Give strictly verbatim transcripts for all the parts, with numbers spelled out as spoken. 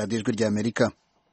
radiyo ijwi ry'Amerika.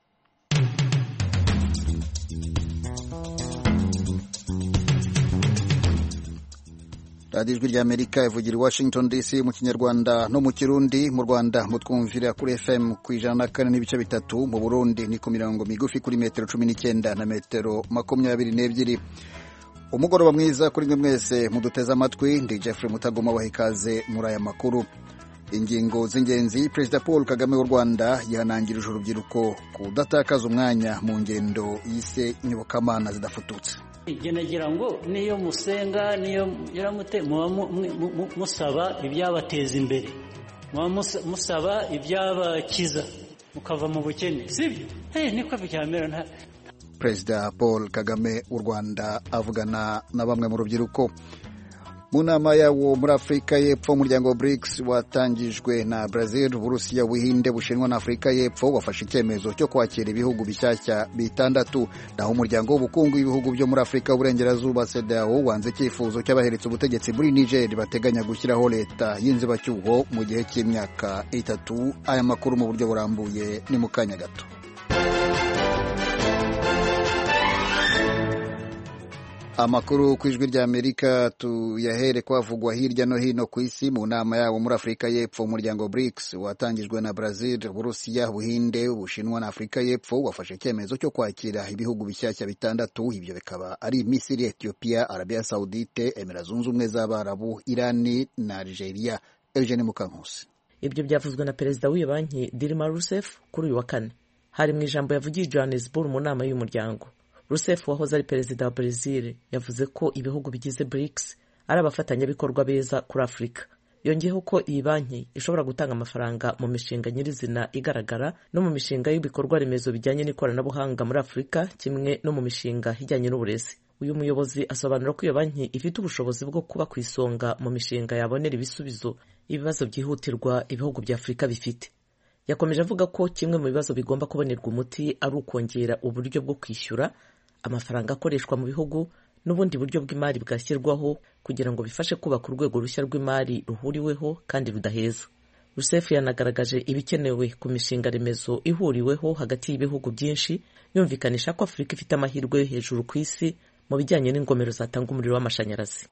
radiyo ijwi ry'Amerika ivugira i Washington D C mu kinyarwanda no mu kirundi. Mu Rwanda mutwumvira kuri F M ku ijana na kane n'ibice bitatu, mu Burundi ni ku mirongo migufi kuri metero cumi n'icyenda na metero makumyabiri n'ebyiri. Umugoroba mwiza kuri mwe mwese muduteze amatwi. Ndi Jeffrey Mutagoma waha ikaze muri aya makuru. Ingingo z'ingenzi: Perezida Paul Kagame w'u Rwanda yihanangirije urubyiruko kudatakaza umwanya mu ngendo yise nyobokamana zidafututse. Nagira ngo niyo musenga niyo yaramute musaba ibyabateza imbere, musaba ibyabakiza mukava mu bukene, sibyo? Eh niko byamera. Nta Perezida Paul Kagame w'u Rwanda avugana na bamwe mu rubyiruko mu nama yawo muri Afurika y'Epfo. Umuryango wa BRICS watangijwe na Brazil, Burusiya, Buhinde, Bushinwa na Afurika y'Epfo wafashe icyemezo cyo kwakira ibihugu bishyashya bitandatu. Naho umuryango w'ubukungu w'ibihugu byo muri Afurika y'Uburengerazuba C E D E A O wanze icyifuzo cy'abaheretse ubutegetsi muri Niger bateganya gushyiraho leta y'inzibacyuho mu gihe cy'imyaka itatu. Aya makuru mu buryo burambuye ni mu kanya gato. Amakuru ku ijwi ry'Amerika tuyahere kwavugwa hirya no hino ku isi. Mu nama yawo muri Afurika y'Epfo, umuryango BRICS watangijwe na Brazil, Burusiya, Buhinde, Ubushinwa na Afurika y'Epfo wafashe icyemezo cyo kwakira ibihugu bishyashya bitandatu. Ibyo bikaba ari Misiri, Ethiopia, Arabia Saudite, Emirates Zunze Ubumwe z'Abarabu, Irani na Algeria. Eugene Mukankusi. Ibyo byavuzwe na perezida w'iyo banki Dilma Rousseff kuri uyu wa kane, hari mu ijambo yavugiye Johannesburg mu nama y'umuryango. Rousseff wahoze ari perezida wa Brazil yavuze ko ibihugu bigize BRICS ari abafatanyabikorwa beza kuri Afurika. Yongeyeho ko iyi banki ishobora gutanga amafaranga mu mishinga nyirizina igaragara no mu mishinga y'ibikorwa remezo bijyanye n'ikoranabuhanga muri Afurika, kimwe no mu mishinga ijyanye n'uburezi. Uyu muyobozi asobanura ko iyo banki ifite ubushobozi bwo kuba ku isonga mu mishinga yabonera ibisubizo ibibazo byihutirwa ibihugu bya Afurika bifite. Yakomeje avuga ko kimwe mu bibazo bigomba kubonerwa umuti ari ukongera uburyo bwo kwishyura, amafaranga akoreshwa mu bihugu n'ubundi buryo bw'imari bwashyirwaho kugira ngo bifashe kubaka urwego rushya rw'imari ruhuriweho kandi rudaheza. Rousseff yanagaragaje ibikenewe ku mishinga remezo ihuriweho hagati y'ibihugu byinshi, yumvikanisha ko Afurika ifite amahirwe yo hejuru ku isi mu bijyanye n'ingomero zatanga umuriro w'amashanyarazi.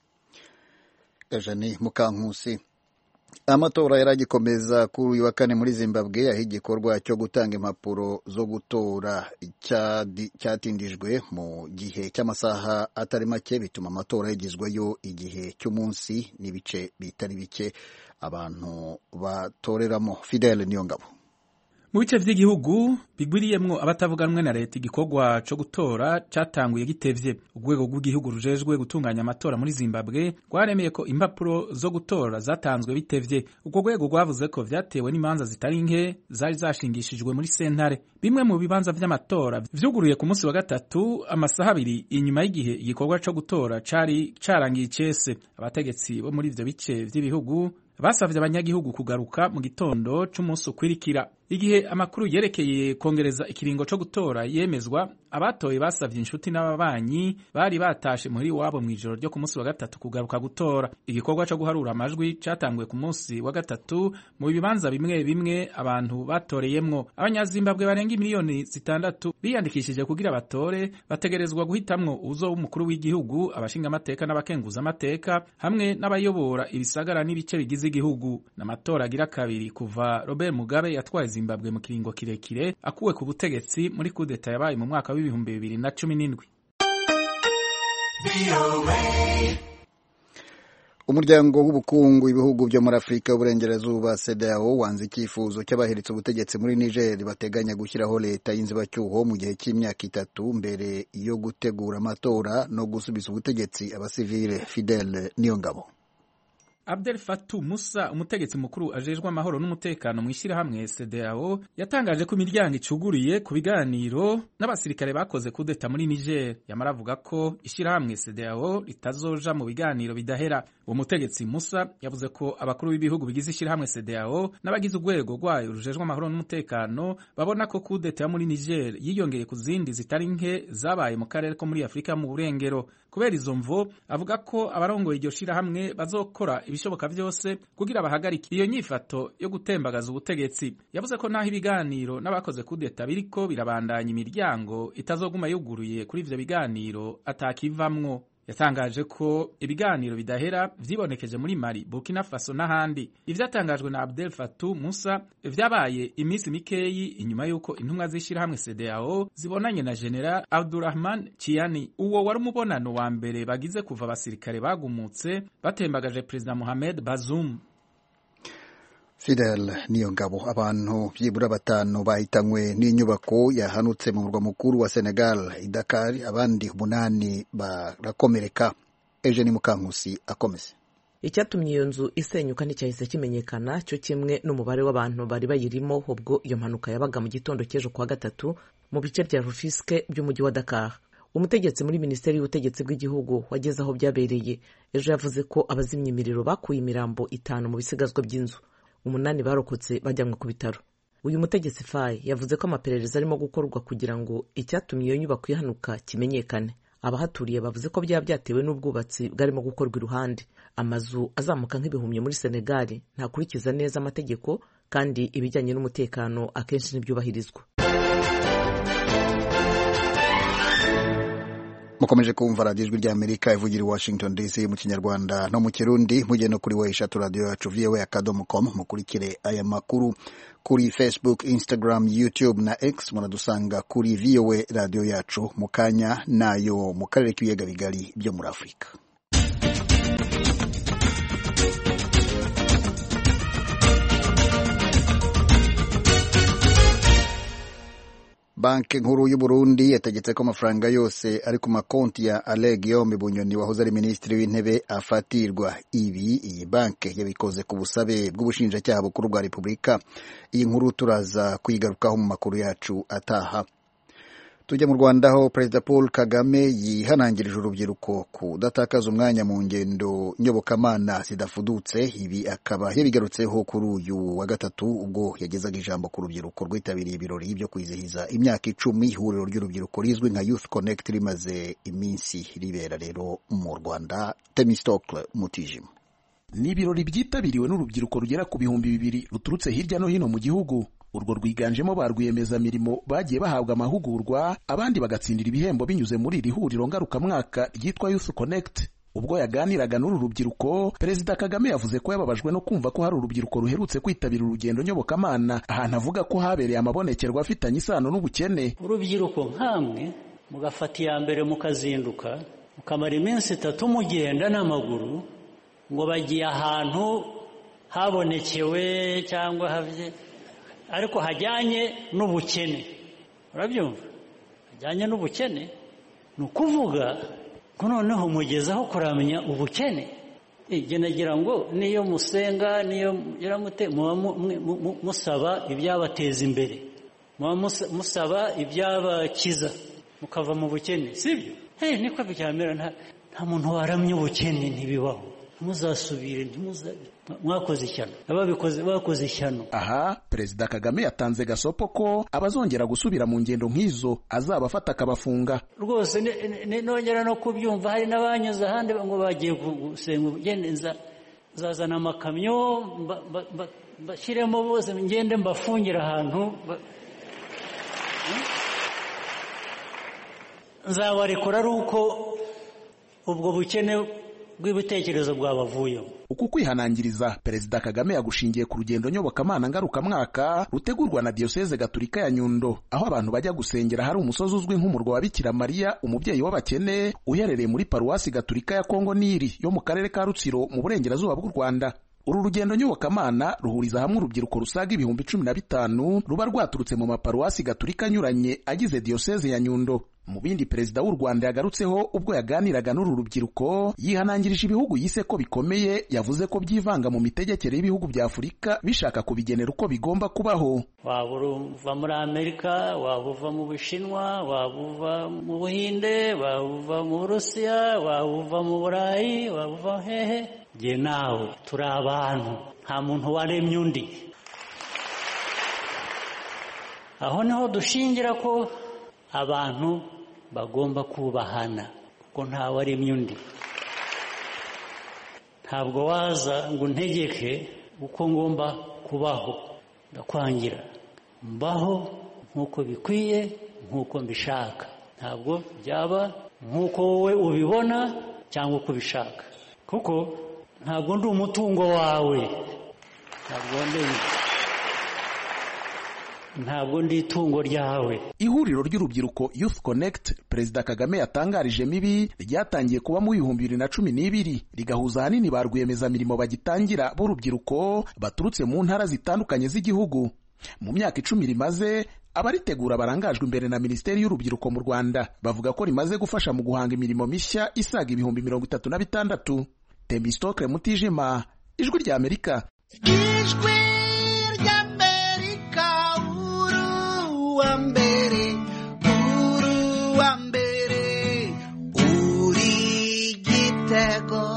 Eugene Mukankusi. Amatora yaragikomeza kuri uyu wa kane muri Zimbabwe, aho igikorwa cyo gutanga impapuro zo gutora cyatindijwe mu gihe cy'amasaha atari make, bituma amatora yagizweyo igihe cy'umunsi n'ibice bitari bike abantu batoreramo. Fidele Niyongabo. Mu bice vy'igihugu bigwiriyemwo abatavuganwe na leta, igikorwa co gutora catanguye gitevye. Urwego rw'igihugu rujejwe gutunganya amatora muri Zimbabwe rwaremeye ko impapuro zo gutora zatanzwe bitevye. Urwo rwego rwavuze ko vyatewe n'imanza zitari nke zari zashingishijwe muri sentare. Bimwe mu bibanza vy'amatora vyuguruye ku munsi wa gatatu, amasaha abiri inyuma y'igihe igikorwa co gutora cari carangiye icese. Abategetsi bo muri ivyo bice vy'ibihugu basavye abanyagihugu kugaruka mu gitondo c'umunsi ukwirikira. Igihe amakuru yerekeye kongereza ikiringo co gutora yemezwa, abatoye basavye inshuti n'ababanyi bari batashe muri wabo mw'ijoro ryo ku munsi wa gatatu kugaruka gutora. Igikorwa co guharura amajwi catanguye ku munsi wa gatatu mu bibanza bimwe bimwe abantu batoreyemwo. Abanyazimbabwe barenga miliyoni zitandatu biyandikishije kugira batore, bategerezwa guhitamwo uzo w'umukuru w'igihugu, abashinga amateka n'abakenguza amateka, hamwe n'abayobora ibisagara n'ibice bigize igihugu. N'amatora agira kabiri kuva Robert Mugabe yatwaye Zimbabwe mu kiringo kirekire akuwe ku butegetsi muri kudeta yabaye mu mwaka w'ibihumbi bibiri na cumi n'indwi. Umuryango w'ubukungu ibihugu byo muri Afurika y'Uburengerazuba C E D E A O wanze icyifuzo cy'abaheretse ubutegetsi muri Niger bateganya gushyiraho leta y'inzibacyuho mu gihe cy'imyaka itatu mbere yo gutegura amatora no gusubiza ubutegetsi abasivile. Fidele Niyongabo. Abdel Fattah Musa, umutegetsi mukuru ajejwe amahoro n'umutekano mu ishyirahamwe C E D E A O, yatangaje ko imiryango icuguriye ku biganiro n'abasirikare bakoze kudeta muri Niger. Yamara avuga ko ishyirahamwe C E D E A O ritazoja mu biganiro bidahera. Uwo mutegetsi Musa yavuze ko abakuru b'ibihugu bigize ishyirahamwe C E D E A O n'abagize urwego rwayo rujejwe amahoro n'umutekano babona ko kudeta muri Niger yiyongeye ku zindi zitari nke zabaye mu karere ko muri Afurika mu burengero. kubera izo mvo avuga ko abarongoye iryo shirahamwe bazokora ibishoboka vyose kugira bahagarike iyo nyifato yo gutembagaza ubutegetsi. Yavuze ko naho ibiganiro n'abakoze kudeta biriko birabandanya imiryango itazoguma yuguruye kuri ivyo biganiro atakivamwo. Yatangaje ko ibiganiro bidahera vyibonekeje muri Mali, Burkina Faso n'ahandi. Ivyatangajwe na Abdel Fattah Musa vyabaye iminsi mikeyi inyuma yuko intumwa z'ishirahamwe C D A O zibonanye na General Abdurrahman Chiani. Uwo wari umubonano wa mbere bagize kuva abasirikare bagumutse batembagaje President Mohamed Bazoum. Fidel Niyongabo. Abantu byibura batanu bahitanywe n'inyubako yahanutse mu murwa mukuru wa Senegal i Dakar, abandi umunani barakomereka. Eugene Mukankusi akomeze. Icyatumye iyo nzu isenyuka nticyahise kimenyekana, cyo kimwe n'umubare w'abantu bari bayirimo ubwo iyo mpanuka yabaga mu gitondo cy'ejo kuwa gatatu mu bice bya Rufisque by'umujyi wa Dakar. Umutegetsi muri Minisiteri y'Ubutegetsi bw'igihugu wageze aho byabereye ejo yavuze ko abazimya imiriro bakuye imirambo itanu mu bisigazwa by'inzu, umunani barokotse bajyanwe ku bitaro. Uyu mutegetsi Faye yavuze ko amaperereza arimo gukorwa kugira ngo icyatumye iyo nyubako ihanuka kimenyekane. Abahaturiye bavuze ko byaba byatewe n'ubwubatsi bwarimo gukorwa iruhande. Amazu azamuka nk'ibihumyo muri Senegal ntakurikiza neza amategeko kandi ibijyanye n'umutekano akenshi ntibyubahirizwa. Mukomeje kumva radiyo ijwi ry'Amerika ivugira i Washington D C mu Kinyarwanda no mu Kirundi. Mujye no kuri wa eshatu radio yacu v o a akadomo com. Mukurikire aya makuru kuri Facebook, Instagram, YouTube na X. Munadusanga kuri V O A radio yacu. Mukanya nayo mu karere k'ibiyaga bigari byo muri Afrika. Banki nkuru y'u Burundi yategetse ko amafaranga yose ari ku makonti ya Alain Guillaume Bunyoni wahoze ari minisitiri w'intebe afatirwa. Ibi iyi banki yabikoze ku busabe bw'ubushinjacyaha bukuru bwa Repubulika. Iyi nkuru turaza kuyigarukaho mu makuru yacu ataha. Tujya mu Rwanda aho Perezida Paul Kagame yihanangirije urubyiruko kudatakaza umwanya mu ngendo nyobokamana zidafudutse. Ibi akaba yabigarutseho kuri uyu wa gatatu ubwo yagezaga ijambo ku rubyiruko rwitabiriye ibirori byo kwizihiza imyaka icumi ihuriro ry'urubyiruko rizwi nka Youth Connect rimaze iminsi ribera rero mu Rwanda. Temistocle Mutijima. Ni ibirori byitabiriwe n'urubyiruko rugera ku bihumbi bibiri ruturutse hirya no hino mu gihugu. Urwo rwiganjemo ba rwiyemezamirimo bagiye bahabwa amahugurwa, abandi bagatsindira ibihembo binyuze muri iri huriro ngarukamwaka ryitwa Youth Connect. Ubwo yaganiraga n'uru rubyiruko, Perezida Kagame yavuze ko yababajwe no kumva ko hari urubyiruko ruherutse kwitabira urugendo nyobokamana, ahantu avuga ko habereye amabonekerwa afitanye isano n'ubukene. Urubyiruko nkamwe mugafata iya mbere mukazinduka, mukamara iminsi itatu mugenda n'amaguru ngo bagiye ahantu habonekewe cyangwa havye, ariko hajyanye n'ubukene. Urabyumva? Hajyanye n'ubukene ni ukuvuga ko noneho mugezaho kuramenya ubukene. Ige nagira ngo niyo musenga niyo yaramute musaba ibyabateza imbere, musaba ibyabakiza mukava mu bukene, sibyo? Hey, niko byamera. nta nta muntu waramye ubukene, ntibibaho. Muzasubire ntimuza mwakoze ishyano, ababikoze bakoze ishyano. Aha Perezida Kagame yatanze gasopo ko abazongera gusubira mu ngendo nk'izo azabafata akabafunga. Rwose nongera no kubyumva hari n'abanyuze ahandi ngo bagiye gusenga ugenza zazana amakamyo bashyiremo bose ngende mbafungira ahantu, nzabarekura ari uko ubwo bukene bw'ibitekerezo bwabavuyemo. Uku kwihanangiriza Perezida Kagame yagushingiye ku rugendo nyobokamana ngarukamwaka rutegurwa na Diocese Gatolika ya Nyundo, aho abantu bajya gusengera hari umusozi uzwi nk'umurwa wa Bikira Mariya umubyeyi w'abakene uherereye muri Paruwasi Gatolika ya Kongo Nili yo mu karere ka Rutsiro mu burengerazuba bw'u Rwanda. Uru rugendo nyobokamana ruhuriza hamwe urubyiruko rusaga ibihumbi cumi na bitanu ruba rwaturutse mu maparuwasi Gatolika anyuranye agize Diocese ya Nyundo. Mu bindi Perezida w'u Rwanda yagarutseho ubwo yaganiraga n'uru rubyiruko, yihanangirije ibihugu yise ko bikomeye, yavuze ko byivanga mu mitegekere y'ibihugu bya Afurika bishaka kubigenera uko bigomba kubaho. Waba uva muri Amerika, waba uva mu Bushinwa, waba uva mu Buhinde, waba uva mu Burusiya, waba uva mu Burayi, waba uva hehe, jye nawe turi abantu, nta muntu waremye undi. Aho niho dushingira ko abantu bagomba kubahana, ko ntawe aremye undi. Ntabwo waza ngo ntegeke uko ngomba kubaho, ndakwangira mbaho nk'uko bikwiye, nk'uko mbishaka. Ntabwo byaba nk'uko wowe ubibona cyangwa uko ubishaka, kuko ntabwo ndi umutungo wawe, ntabwo ndi ntabwo ndi itungo ryawe. Ihuriro ry'urubyiruko Youth Connect Perezida Kagame yatangarije mibi ryatangiye kuba mu bihumbi bibiri na cumi n'ibiri, rigahuza ahanini ba rwiyemezamirimo bagitangira b'urubyiruko baturutse mu ntara zitandukanye z'igihugu. Mu myaka icumi rimaze, abaritegura barangajwe imbere na Minisiteri y'Urubyiruko mu Rwanda bavuga ko rimaze gufasha mu guhanga imirimo mishya isaga ibihumbi mirongo itatu na bitandatu. Temistokle Mutijima, Ijwi rya Amerika. Ijwi rya Amerika, uru wa mbere, uru wa mbere, uri Gitego.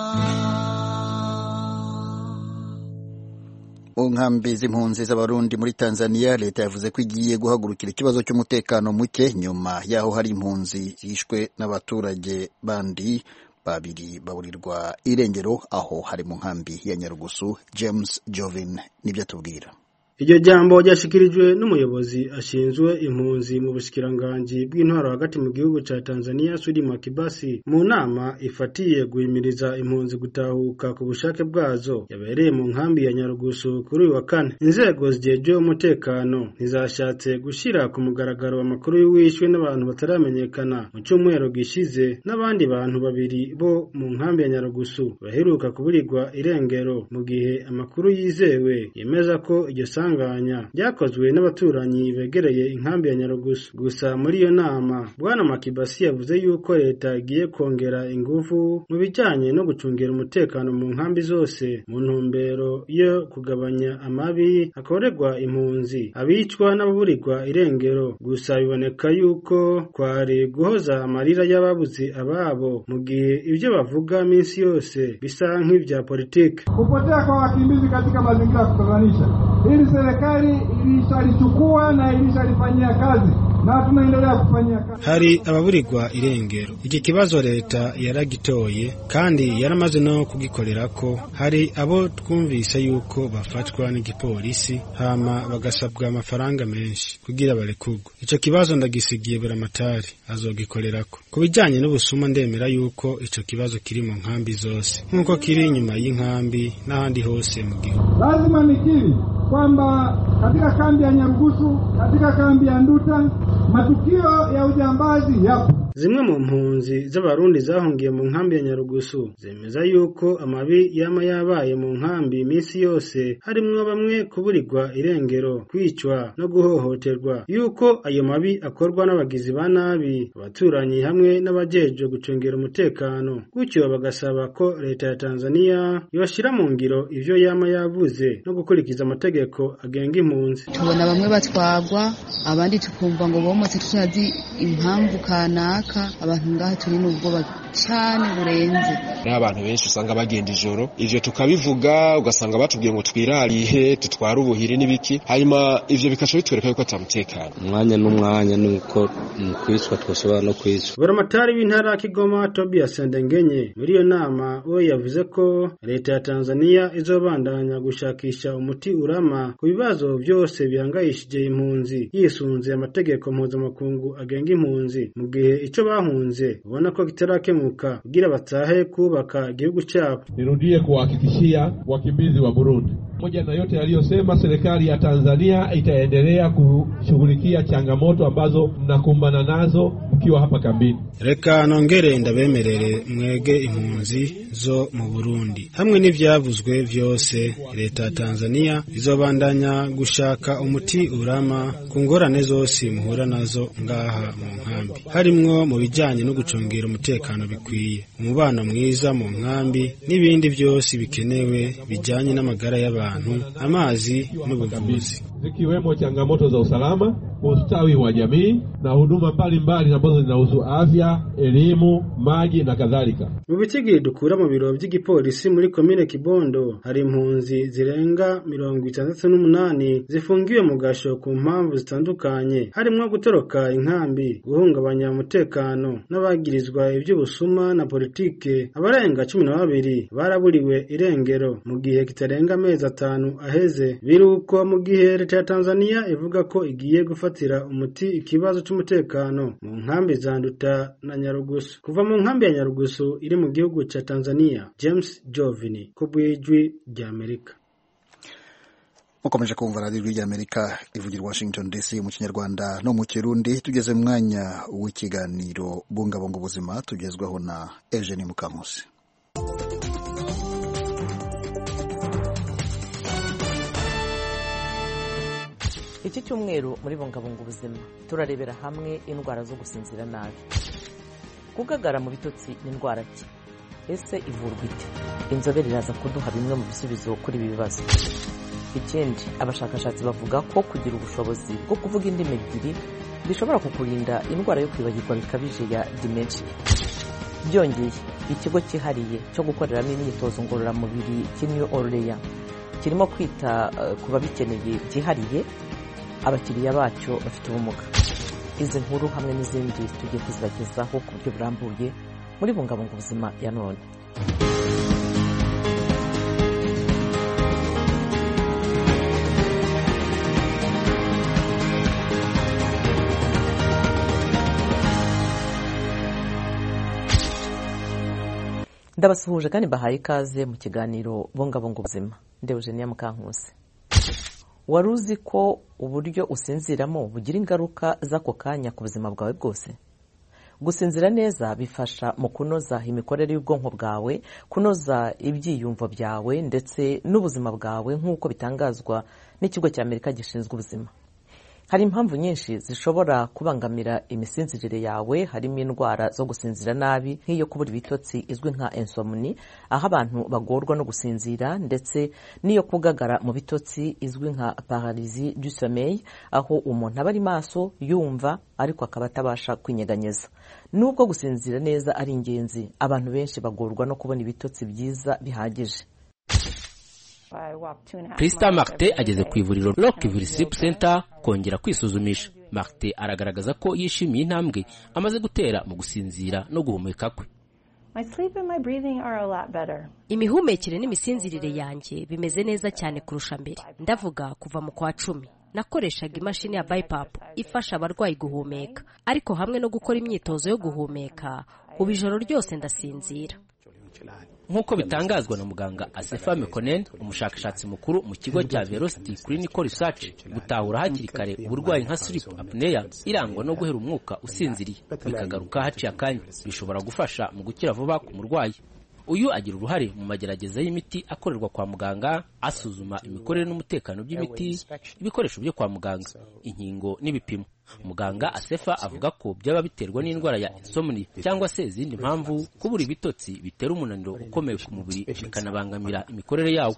Nkambi z'impunzi z'abarundi muri Tanzania, leta yavuze ko igiye guhagurukira ikibazo cy'umutekano muke nyuma yaho hari impunzi zishwe n'abaturage bandi babiri baburirwa irengero aho hari mu nkambi ya Nyarugusu. James Jovin nibyo atubwira. Iryo jambo ryashikirijwe n'umuyobozi ashinzwe impunzi mu bushikiranganje bw'intwaro hagati mu gihugu ca Tanzania Sudi Makibasi mu nama ifatiye guhimiriza impunzi gutahuka ku bushake bwazo yabereye mu nkambi ya Nyarugusu kuri uyu wa kane. Inzego zijeje umutekano ntizashatse gushira ku mugaragaro amakuru y'uwishwe n'abantu bataramenyekana mu cyumweru gishize n'abandi bantu babiri bo mu nkambi ya Nyarugusu baheruka kuburirwa irengero, mu gihe amakuru yizewe yemeza ko iryo byakozwe n'abaturanyi begereye inkambi ya Nyarugusu. Gusa muri iyo nama Bwana Makibasi yavuze yuko leta igiye kongera ingufu mu bijyanye no gucungira umutekano mu nkambi zose mu ntumbero yo kugabanya amabi akorerwa impunzi, abicwa n'ababurirwa irengero. Gusa biboneka yuko kwari guhoza amarira y'ababuze ababo mu gihe ibyo bavuga minsi yose bisa nk'ibya politiki. Kupotea kwa wakimbizi katika mazingira ya kutatanisha, hili serikali ilishalichukua na ilishalifanyia kazi na tunaendelea kufanyia kazi. Hari ababurirwa irengero, iki kibazo leta yaragitoye kandi yaramaze no kugikorera ko. Hari abo twumvise yuko bafatwa n'igipolisi hama bagasabwa amafaranga menshi kugira barekurwe. Ico kibazo ndagisigiye Buramatari azogikorera ko. Kubijanye n'ubusuma ndemera yuko ico kibazo kiri mu nkambi zose nkuko kiri inyuma y'inkambi n'ahandi hose mu gihugu. Lazima nikiri kwamba katika kambi ya Nyarugusu, katika kambi ya Nduta, matukio ya ujambazi yapo. Zimwe mu mpunzi z'abarundi zahungiye mu nkambi ya Nyarugusu zemeza yuko amabi yama yabaye mu nkambi iminsi yose, harimwo bamwe kuburirwa irengero, kwicwa no guhohoterwa, yuko ayo mabi akorwa n'abagizi ba nabi, abaturanyi hamwe n'abajeje gucungera umutekano. Gutyo bagasaba ko leta ya Tanzania yashira mu ngiro ivyo yama yavuze no gukurikiza amategeko agenga impunzi. Tubona bamwe batwagwa, abandi tukumva ngo bomotse tutazi impamvu kana abantu ngaha turi mu bwoba cyane burenze. N'abantu benshi usanga bagenda ijoro, ivyo tukabivuga ugasanga batubwiye ngo twirarihe tutwara ubuhiri n'ibiki, hanyuma ivyo bikaca bitwereka yuko atamutekano. Umwanya n'umwanya nuko kwicwa twoshobora no kwicwa. Buramatari w'intara Kigoma Tobias Ndengenye muri iyo nama we yavuze ko leta ya Tanzania izobandanya gushakisha umuti urama ku bibazo byose bihangayishije impunzi yisunze amategeko mpuzamakungu agenga impunzi, mu gihe ico bahunze ubona ko kitarakemuka kugira batahe kubaka igihugu cyabo. Nirudie kuhakikishia wakimbizi wa Burundi, moja na yote aliyosema, serikali ya Tanzania itaendelea kushughulikia changamoto ambazo mnakumbana nazo mkiwa hapa kambini. Reka nongere ndabemerere mwege impunzi zo mu Burundi, hamwe n'ivyavuzwe vyose leta ya Tanzania izobandanya gushaka umuti urama ku ngorane zose muhura nazo ngaha mu nkambi, harimwo mu bijanye no gucungera umutekano bikwiye, umubano mwiza mu nkambi n'ibindi byose bikenewe bijanye n'amagara y'abantu, amazi n'ubuvuzi. Zikiwemo changamoto za usalama, ustawi wa jamii na huduma mbalimbali ambazo zinahusu afya, elimu, maji na kadhalika. Mu bitigi dukura mu biro by'igipolisi muri komine Kibondo hari impunzi zirenga mirongo itandatu n'umunani zifungiwe mu gasho ku mpamvu zitandukanye, harimo gutoroka inkambi, guhungabanya umutekano n'abagirizwa iby'ubusuma na politike. Abarenga cumi na babiri baraburiwe irengero mu gihe kitarenga amezi atanu aheze. Biruko mu gihe leta ya Tanzania ivuga ko igiye gufatira umuti ikibazo cy'umutekano mu nkambi za Nduta na Nyarugusu. Kuva mu nkambi ya Nyarugusu iri mu gihugu cha Tanzania, James Jovini ku bw'ijwi rya Amerika. Mukomeje kumva radio rya Amerika ivugira Washington D C mu Kinyarwanda no mu Kirundi. Tugeze mu mwanya w'ikiganiro bungabunga ubuzima tugezwaho na Eugene Mukamusi. Iki cyumweru muri bungabunga ubuzima turarebera hamwe indwara zo gusinzira nabi. Kugagara mu bitotsi ni indwara ki? Ese ivurwa ite? Inzobere iraza kuduha bimwe mu bisubizo kuri ibi bibazo. Ikindi, abashakashatsi bavuga ko kugira ubushobozi bwo kuvuga indimi ebyiri bishobora kukurinda indwara yo kwibagirwa bikabije ya dementia. Byongeye, ikigo cyihariye cyo gukoreramo imyitozo ngororamubiri cy'New Orleans kirimo kwita uh, ku babikeneye byihariye abakiriya bacyo bafite ubumuga. Izi nkuru hamwe n'izindi tugiye kuzibagezaho ku buryo burambuye muri bungabunga ubuzima ya none. Ndabasuhuje kandi bahaye ikaze mu kiganiro bungabunga ubuzima. Eugenie Mukankusi. Waruzi ko uburyo usinziramo bugira ingaruka z'ako kanya ku buzima bwawe bwose? Gusinzira neza bifasha mu kunoza imikorere y'ubwonko bwawe, kunoza ibyiyumvo byawe ndetse n'ubuzima bwawe nk'uko bitangazwa n'ikigo cya Amerika gishinzwe ubuzima. Hari impamvu nyinshi zishobora kubangamira imisinzirire yawe, harimo indwara zo gusinzira nabi nk'iyo kubura ibitotsi izwi nka insomnia, aho abantu bagorwa no gusinzira, ndetse n'iyo kugagara mu bitotsi izwi nka paralysie du sommeil, aho umuntu aba ari maso yumva ariko akaba atabasha kwinyeganyeza. Nubwo gusinzira neza ari ingenzi, abantu benshi bagorwa no kubona ibitotsi byiza bihagije. Krista Martin ageze ku ivuriro Rockville Sleep Center kongera kwisuzumisha. Martin aragaragaza ko yishimiye intambwe amaze gutera mu gusinzira no guhumeka kwe. Imihumekere n'imisinzirire yanjye bimeze neza cyane kurusha mbere. Ndavuga kuva mu kwa cumi nakoreshaga imashini ya B I P A P ifasha abarwayi guhumeka, ariko hamwe no gukora imyitozo yo guhumeka ubu ijoro ryose ndasinzira. Nk'uko bitangazwa na muganga Asefa Mekonnen, umushakashatsi mukuru mu kigo cya Velocity Clinical Research, gutahura hakiri kare uburwayi nka sleep apnea irangwa no guhera umwuka usinziriye bikagaruka haciye akanya bishobora gufasha mu gukira vuba ku murwayi. Uyu agira uruhare mu magerageza y'imiti akorerwa kwa muganga, asuzuma imikorere n'umutekano by'imiti, ibikoresho byo kwa muganga, inkingo n'ibipimo. Muganga Asefa avuga ko byaba biterwa n'indwara ya insomnia cyangwa se izindi mpamvu, kubura ibitotsi bitera umunaniro ukomeye ku mubiri bikanabangamira imikorere yawo.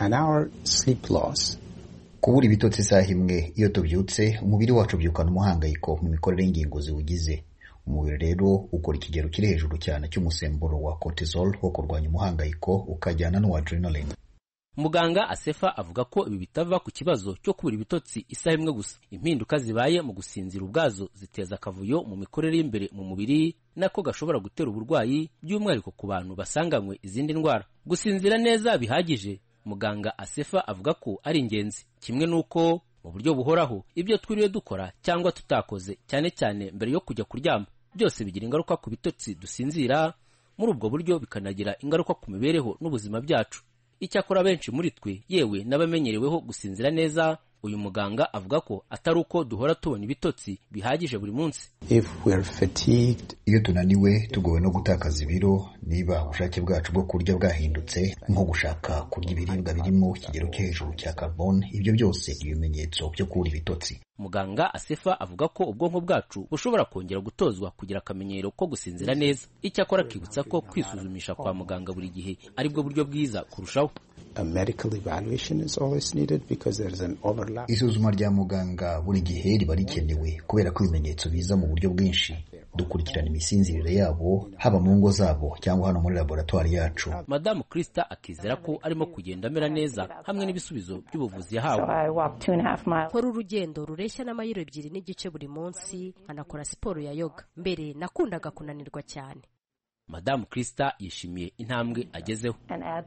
Kubura ibitotsi isaha imwe iyo tubyutse, umubiri wacu byukana umuhangayiko mu mikorere y'ingingo ziwugize. Umubiri rero ukora ikigero kiri hejuru cyane cy'umusemburo wa cortisol wo kurwanya umuhangayiko ukajyana n'uwa adrenaline. Muganga Asefa avuga ko ibi bitava ku kibazo cyo kubura ibitotsi isaha imwe gusa. Impinduka zibaye mu gusinzira ubwazo ziteza akavuyo mu mikorere y'imbere mu mubiri, nako gashobora gutera uburwayi by'umwihariko ku bantu basanganywe izindi ndwara. Gusinzira neza bihagije, muganga Asefa avuga ko ari ingenzi, kimwe nuko mu buryo buhoraho ibyo twiriwe dukora cyangwa tutakoze, cyane cyane mbere yo kujya kuryama, byose bigira ingaruka ku bitotsi dusinzira. Muri ubwo buryo bikanagira ingaruka ku mibereho n'ubuzima byacu. Icyakora benshi muri twe, yewe n'abamenyereweho gusinzira neza, uyu muganga avuga ko atari uko duhora tubona ibitotsi bihagije buri munsi. Iyo tunaniwe, tugowe no gutakaza ibiro, niba ubushake bwacu bwo kurya bwahindutse, nko gushaka kurya ibiribwa birimo ikigero cyo hejuru cya carbone, ibyo byose ni ibimenyetso byo kubura ibitotsi. Muganga Asefa avuga ko ubwonko bwacu bushobora kongera gutozwa kugira akamenyero ko gusinzira neza. Icyakora akibutsa ko kwisuzumisha kwa muganga buri gihe ari bwo buryo bwiza kurushaho. a medical evaluation is always needed because there is an overlap. Isuzuma rya muganga buri gihe riba rikenewe kubera ko ibimenyetso biza mu buryo bwinshi. Dukurikirana imisinzirire yabo haba mu ngo zabo cyangwa hano muri laboratoire yacu. Madamu Krista akizera ko arimo kugenda amera neza hamwe n'ibisubizo by'ubuvuzi yahawe. Kora urugendo rureshya n'amayiro ebyiri n'igice buri munsi, anakora siporo ya yoga. Mbere nakundaga kunanirwa cyane. Madamu Krista yishimiye intambwe agezeho.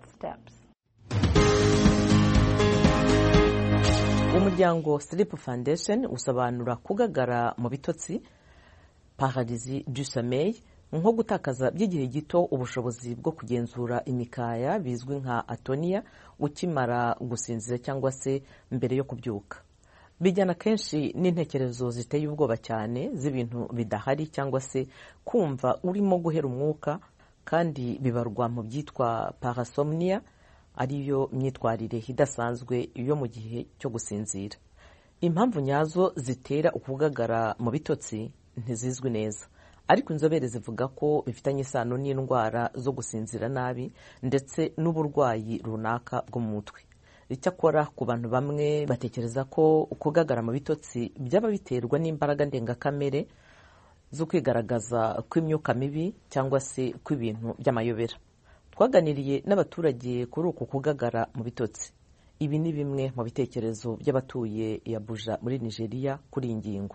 Umuryango Sleep Foundation usobanura kugagara mu bitotsi paralysie du sommeil nko gutakaza by'igihe gito ubushobozi bwo kugenzura imikaya bizwi nka atonia ukimara gusinzira cyangwa se mbere yo kubyuka. Bijyana kenshi n'intekerezo ziteye ubwoba cyane z'ibintu bidahari cyangwa se kumva urimo guhera umwuka, kandi bibarwa mu byitwa parasomnia, ariyo myitwarire idasanzwe yo mu gihe cyo gusinzira. Impamvu nyazo zitera ukugagara mu bitotsi ntizizwi neza, ariko inzobere zivuga ko bifitanye isano n'indwara zo gusinzira nabi ndetse n'uburwayi runaka bwo mu mutwe. Icyakora ku bantu bamwe batekereza ko ukugagara mu bitotsi byaba biterwa n'imbaraga ndengakamere zo kwigaragaza kw'imyuka mibi cyangwa se kw'ibintu by'amayobera. Twaganiriye n'abaturage kuri uku kugagara mu bitotsi. Ibi ni bimwe mu bitekerezo by'abatuye ya Abuja muri Nigeria kuri ingingo.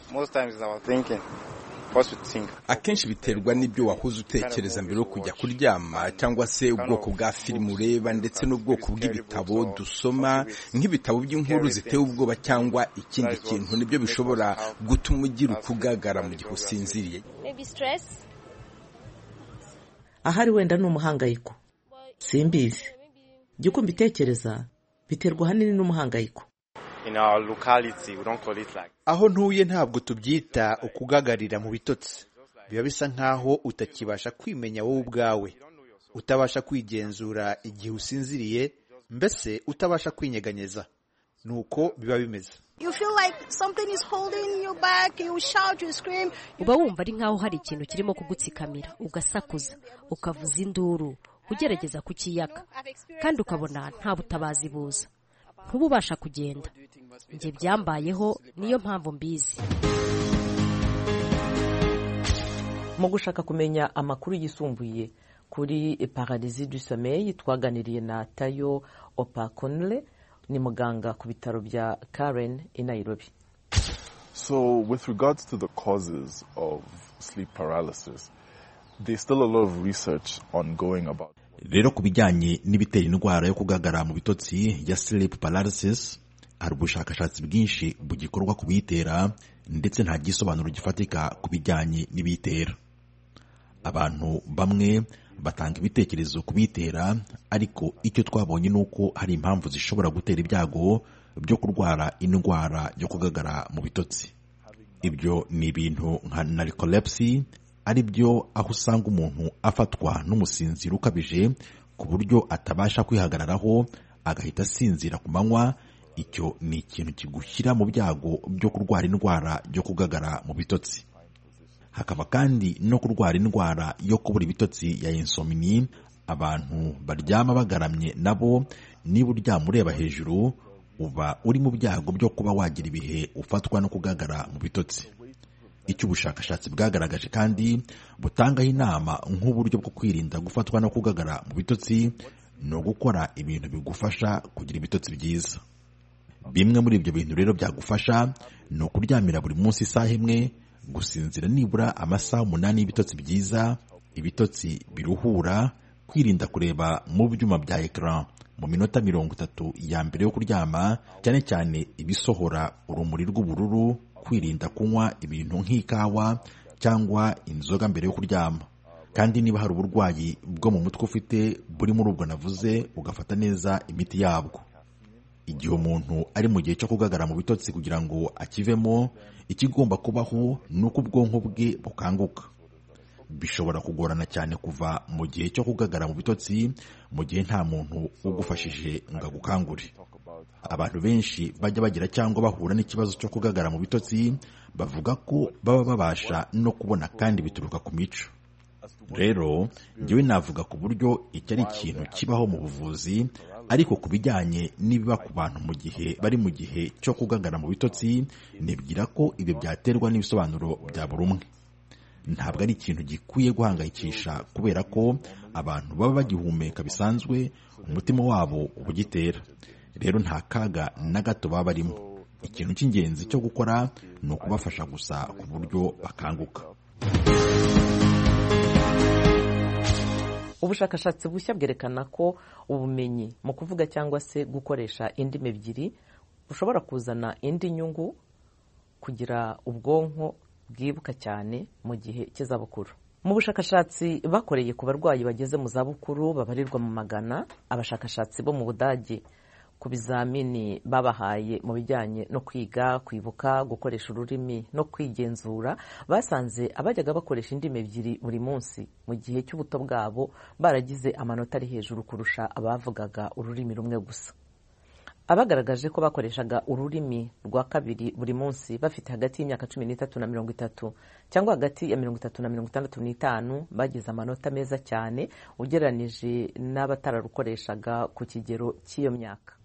Akenshi biterwa n'ibyo wahuze utekereza mbere yo kujya kuryama, cyangwa se ubwoko bwa filime ureba ndetse n'ubwoko bw'ibitabo dusoma, nk'ibitabo by'inkuru ziteye ubwoba cyangwa ikindi kintu, nibyo bishobora gutuma ugira ukugagara mu gihe usinziriye. Ahari wenda ni umuhangayiko, simbizi. Jya uko mbitekereza biterwa hanini n'umuhangayiko. Aho ntuye ntabwo tubyita ukugagarira mu bitotsi. Biba bisa nkaho utakibasha kwimenya wowe ubwawe, utabasha kwigenzura igihe usinziriye, mbese utabasha kwinyeganyeza. Nuko biba bimeze. Uba wumva ari nkaho hari ikintu kirimo kugutsikamira, ugasakuza, ukavuza induru, ugerageza kukiyaka, kandi ukabona nta butabazi buza. Ntuba ubasha kugenda. Njye byambayeho, niyo mpamvu mbizi. Mu gushaka kumenya amakuru yisumbuye kuri paralysie du sommeil, twaganiriye na Tayo Opakonle, ni muganga ku bitaro bya Karen i Nairobi. So with regards to the causes of sleep paralysis, there's still a lot of research ongoing about. Rero ku bijyanye n'ibitera indwara yo kugagara mu bitotsi ya sleep paralysis, hari ubushakashatsi bwinshi bugikorwa ku bitera, ndetse nta gisobanuro gifatika ku bijyanye n'ibitera. Abantu bamwe batanga ibitekerezo ku bitera, ariko icyo twabonye nuko hari impamvu zishobora gutera ibyago byo kurwara indwara yo kugagara mu bitotsi. Ibyo ni ibintu nka narcolepsy, ari byo aho usanga umuntu afatwa n'umusinziro ukabije ku buryo atabasha kwihagararaho agahita asinzira ku manywa. Icyo ni ikintu kigushyira mu byago byo kurwara indwara yo kugagara mu bitotsi. Hakaba kandi no kurwara indwara yo kubura ibitotsi ya insomnia. Abantu baryama bagaramye nabo, niba uryama ureba hejuru, uba uri mu byago byo kuba wagira ibihe ufatwa no kugagara mu bitotsi. Icyo ubushakashatsi bwagaragaje kandi butangaho inama nk'uburyo bwo kwirinda gufatwa no kugagara mu bitotsi no gukora ibintu bigufasha kugira ibitotsi byiza. Bimwe muri ibyo bintu rero byagufasha ni ukuryamira buri munsi isaha imwe, gusinzira nibura amasaha umunani y'ibitotsi byiza, ibitotsi biruhura, kwirinda kureba mu byuma bya ecran mu minota mirongo itatu ya mbere yo kuryama, cyane cyane ibisohora urumuri rw'ubururu, kwirinda kunywa ibintu nk'ikawa cyangwa inzoga mbere yo kuryama. Kandi niba hari uburwayi bwo mu mutwe ufite buri muri ubwo navuze, ugafata neza imiti yabwo. Igihe umuntu ari mu gihe cyo kugagara mu bitotsi, kugira ngo akivemo, ikigomba kubaho ni uko ubwonko bwe bukanguka. Bishobora kugorana cyane kuva mu gihe cyo kugagara mu bitotsi mu gihe nta muntu ugufashije ngo agukangure. Abantu benshi bajya bagira cyangwa bahura n'ikibazo cyo kugagara mu bitotsi bavuga ko baba babasha no kubona, kandi bituruka ku mico. Rero njyewe navuga ku buryo iki ari ikintu kibaho mu buvuzi, ariko ku bijyanye n'ibiba ku bantu mu gihe bari mu gihe cyo kugagara mu bitotsi nibwira ko ibyo byaterwa n'ibisobanuro bya buri umwe. Ntabwo ari ikintu gikwiye guhangayikisha kubera ko abantu baba bagihumeka bisanzwe, umutima wabo ubugitera, rero nta kaga na gato baba barimo. Ikintu cy'ingenzi cyo gukora ni ukubafasha gusa ku buryo bakanguka. Ubushakashatsi bushya bwerekana ko ubumenyi mu kuvuga cyangwa se gukoresha indimi ebyiri bushobora kuzana indi nyungu, kugira ubwonko bwibuka cyane mu gihe cy'izabukuru. Mu bushakashatsi bakoreye ku barwayi bageze mu zabukuru babarirwa mu magana, abashakashatsi bo mu Budage ku bizamini babahaye mu bijyanye no kwiga, kwibuka, gukoresha ururimi no kwigenzura, basanze abajyaga bakoresha indimi ebyiri buri munsi mu gihe cy'ubuto bwabo baragize amanota ari hejuru kurusha abavugaga ururimi rumwe gusa. Abagaragaje ko bakoreshaga ururimi rwa kabiri buri munsi bafite hagati y'imyaka cumi n'itatu na mirongo itatu cyangwa hagati ya mirongo itatu na mirongo itandatu n'itanu bagize amanota meza cyane ugereranije n'abatararukoreshaga ku kigero cy'iyo myaka.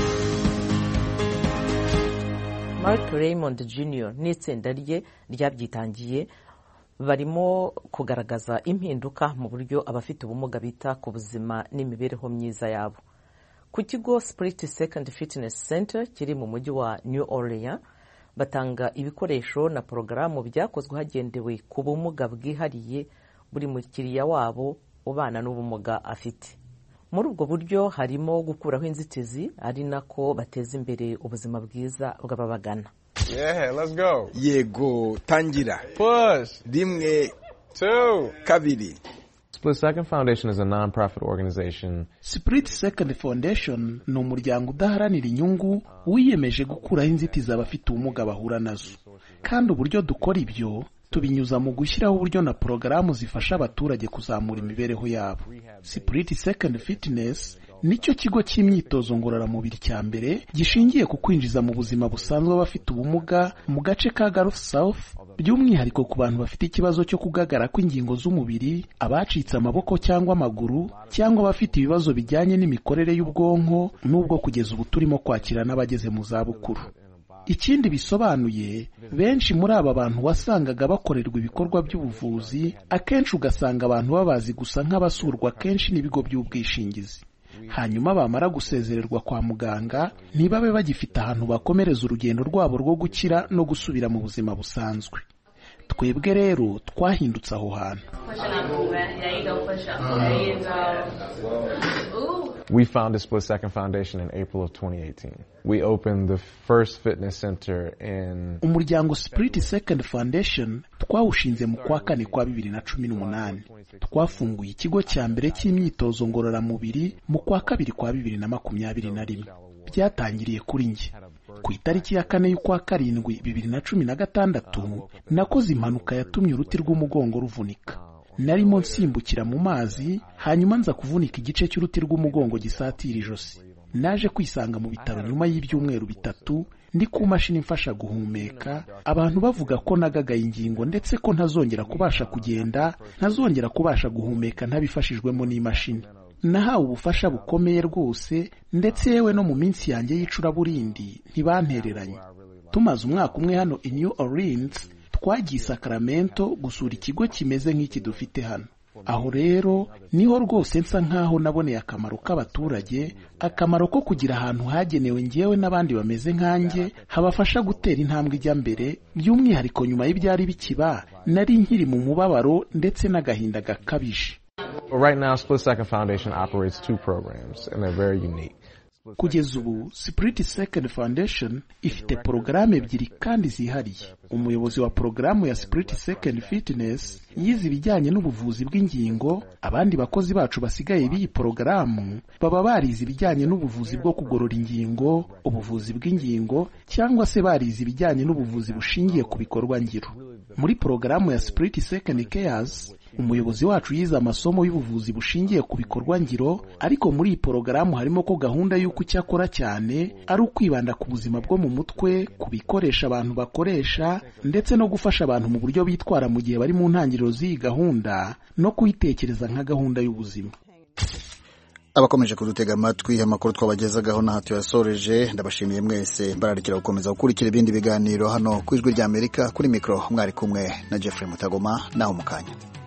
Mark Raymond Junior n'itsinda rye ryabyitangiye barimo kugaragaza impinduka mu buryo abafite ubumuga bita ku buzima n'imibereho myiza yabo. Ku kigo Spirit Second Fitness Center kiri mu mujyi wa New Orleans, batanga ibikoresho na porogaramu byakozwe hagendewe ku bumuga bwihariye buri mukiriya wabo ubana n'ubumuga afite. Muri ubwo buryo harimo gukuraho inzitizi, ari nako bateza imbere ubuzima bwiza bw'ababagana. Yeah, let's go. Yego, tangira. Push. Rimwe, two, kabiri. Split Second Foundation is a non-profit organization. Split Second Foundation ni umuryango udaharanira inyungu wiyemeje gukuraho inzitizi abafite ubumuga bahura nazo. Kandi uburyo dukora ibyo tubinyuza mu gushyiraho uburyo na porogaramu zifasha abaturage kuzamura imibereho yabo. Split Second Fitness nicyo kigo cy'imyitozo ngororamubiri cya mbere gishingiye ku kwinjiza mu buzima busanzwe abafite ubumuga mu gace ka Gulf South, by'umwihariko ku bantu bafite ikibazo cyo kugagara kw'ingingo z'umubiri, abacitse amaboko cyangwa amaguru, cyangwa abafite ibibazo bijyanye n'imikorere y'ubwonko, n'ubwo kugeza ubu turimo kwakira n'abageze mu zabukuru. Ikindi bisobanuye, benshi muri aba bantu wasangaga bakorerwa ibikorwa by'ubuvuzi, akenshi ugasanga abantu babazi gusa nk'abasurwa kenshi n'ibigo by'ubwishingizi. Hanyuma bamara gusezererwa kwa muganga ntibabe bagifite ahantu bakomereza urugendo rwabo rwo gukira no gusubira mu buzima busanzwe. Twebwe rero twahindutse aho hantu. We founded Split Second Foundation in April of twenty eighteen. We opened the first fitness center in Umuryango Split Second Foundation twawushinze mu kwa kane kwa bibiri na cumi n'umunani. Twafunguye ikigo cya mbere cy'imyitozo ngororamubiri mu kwa kabiri kwa bibiri na makumyabiri na rimwe. Byatangiriye kuri njye. Ku itariki ya kane y'ukwa karindwi bibiri na cumi na gatandatu nakoze impanuka yatumye uruti rw'umugongo ruvunika. Narimo nsimbukira mu mazi, hanyuma nza kuvunika igice cy'uruti rw'umugongo gisatira ijosi. Naje kwisanga mu bitaro nyuma y'ibyumweru bitatu, ndi ku mashini mfasha guhumeka, abantu bavuga ko nagagaye ingingo ndetse ko ntazongera kubasha kugenda, ntazongera kubasha guhumeka ntabifashijwemo n'imashini. Nahawe ubufasha bukomeye rwose, ndetse yewe no mu minsi yanjye y'icuraburindi ntibantereranye. Tumaze umwaka umwe hano i New Orleans, twagiye Sacramento gusura ikigo kimeze nk'iki dufite hano. Aho rero niho rwose nsa nkaho naboneye akamaro k'abaturage, akamaro ko kugira ahantu hagenewe ngewe n'abandi bameze nkanjye habafasha gutera intambwe ijya mbere, by'umwihariko nyuma y'ibyari bikiba nari nkiri mu mubabaro ndetse n'agahinda gakabije. Right now, Split Second Foundation operates two programs, and they're very unique. Kugeza ubu Split Second Foundation ifite porogaramu ebyiri kandi zihariye. Umuyobozi wa porogaramu ya Split Second Fitness yize ibijyanye n'ubuvuzi bw'ingingo, abandi bakozi bacu basigaye b'iyi porogaramu baba barize ibijyanye n'ubuvuzi bwo kugorora ingingo, ubuvuzi bw'ingingo, cyangwa se barize ibijyanye n'ubuvuzi bushingiye ku bikorwa ngiro. Muri porogaramu ya Split Second Cares, umuyobozi wacu yize amasomo y'ubuvuzi bushingiye ku bikorwa ngiro, ariko muri iyi porogaramu harimo ko gahunda y'uko icyakora cyane ari ukwibanda ku buzima bwo mu mutwe, ku bikoresha abantu bakoresha, ndetse no gufasha abantu mu buryo bitwara mu gihe bari mu ntangiriro z'iyi gahunda no kuyitekereza nka gahunda y'ubuzima. abakomeje kudutega amatwi amakuru twabagezagaho na hatu yasoreje ndabashimiye mwese bararikira gukomeza gukurikira ibindi biganiro hano ku Ijwi ry'Amerika kuri mikro mwari kumwe na Jeffrey Mutagoma naho mukanya.